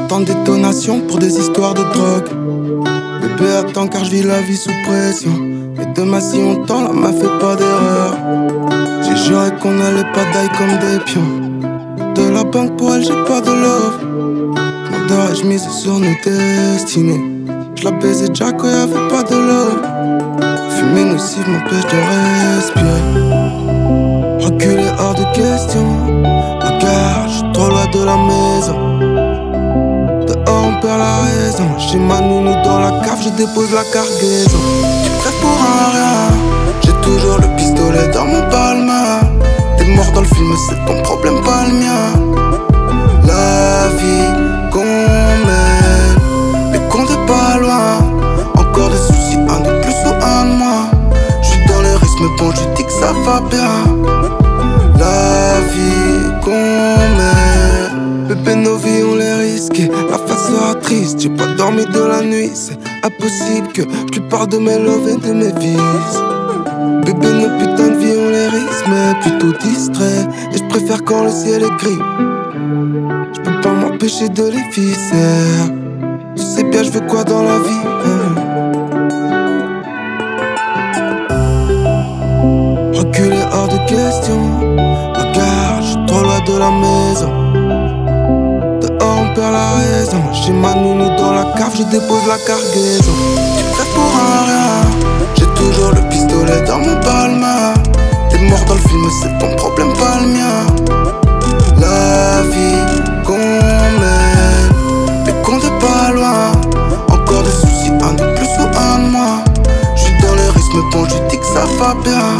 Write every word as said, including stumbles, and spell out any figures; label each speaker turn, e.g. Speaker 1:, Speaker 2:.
Speaker 1: J'entends des donations pour des histoires de drogue. Bébé attends car je vis la vie sous pression. Et demain si on tend, la main fait pas d'erreur. J'ai juré qu'on allait pas die comme des pions. De la banque pour elle j'ai pas de love. M'endors et je mise sur nos destinées. J'la baisais déjà quand y'avait pas de love. Fumer nocive m'empêche de respirer. Reculer hors de question. Regarde, j'suis trop loin de la maison. Dehors on perd la raison. J'ai ma nounou dans la cave, je dépose la cargaison. Tu crèves pour un rien. J'ai toujours le pistolet dans mon palma. T'es mort dans le film, c'est ton problème, pas le mien. La vie qu'on mène, les comptes est pas loin. Encore des soucis, un de plus ou un de moins. J'suis dans les risques, mais bon, je dis que ça va bien. La vie qu'on mène, bébé, nos vies on les risqué. La face sera triste, j'ai pas dormi de la nuit. C'est impossible que je lui parle de mes loves et de mes vices. Bébé, nos putains de vie on les risque, mais plutôt distrait. Et je préfère quand le ciel est gris. Je peux pas m'empêcher de les viscères. Tu sais bien je veux quoi dans la vie, hein. Reculer hors de question. Regarde, j'suis trop loin de la maison. Dehors on perd la raison. J'ai ma nounou dans la cave, je dépose la cargaison. Tu crèves pour un rien. J'ai toujours le pistolet dans mon palma. T'es mort dans le film, c'est ton problème, pas le mien. La vie qu'on mène, les comptes est pas loin. Encore des soucis, un de plus ou un de moins. J'suis dans les risques, mais bon, je dis que ça va bien.